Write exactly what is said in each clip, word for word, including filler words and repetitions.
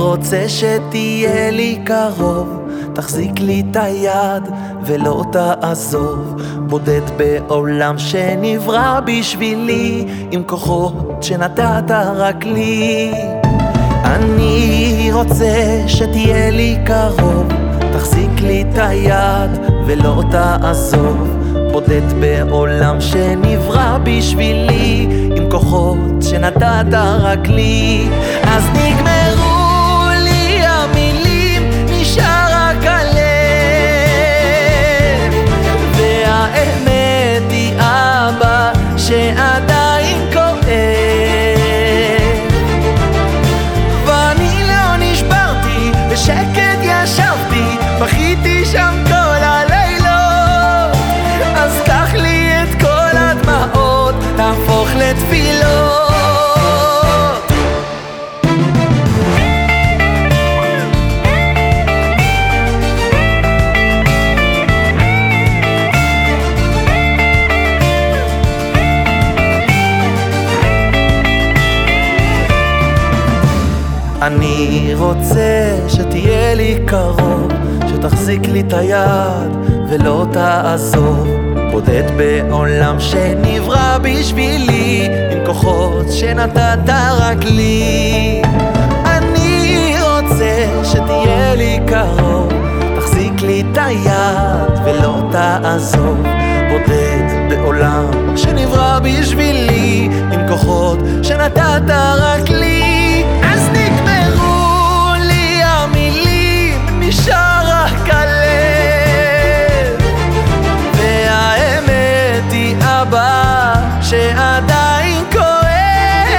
רוצה שתהיה לי קרוב, תחזיק לי את היד ולא תעזוב. בודד בעולם שנברא בשבילי, עם כוחות שנתת רק לי. אני רוצה שתהיה לי קרוב, תחזיק לי את היד ולא תעזוב. בודד בעולם שנברא בשבילי, עם כוחות שנתת רק לי. אז נגמרו לי המילים, נשאר רק הלב, והאמת היא אבא שעדיין כואב. ואני לא נשברתי, בשקט ישבתי, בכיתי שם כל הלילות. אז קח לי את כל הדמעות, תהפוך לתפילות. אני רוצה שתהיה לי קרוב, שתחזיק לי את היד ולא תעזוב. בודד בעולם שנברא בשבילי, עם כוחות שנתת רק לי. אני רוצה שתהיה לי קרוב, תחזיק לי את היד ולא תעזוב. בודד בעולם שנברא בשבילי, עם כוחות שנתת רק לי. אז נגמרו לי המילים, נשאר רק הלב, והאמת היא אבא שעדיין כואב.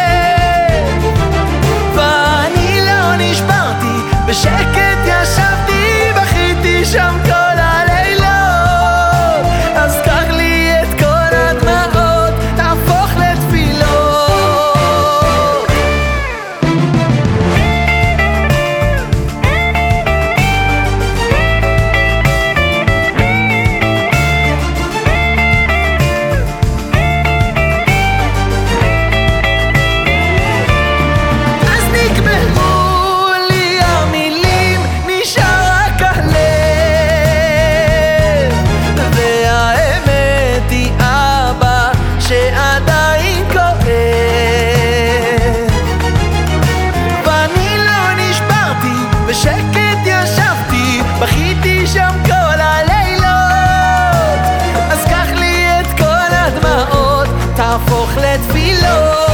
ואני לא נשברתי, בשקט ישבתי, בכיתי שם כל הלילות. אז קח לי את כל הדמעות, תהפוך לתפילות. בשקט ישבתי, בכיתי שם כל הלילות. אז קח לי את כל הדמעות, תהפוך לתפילות.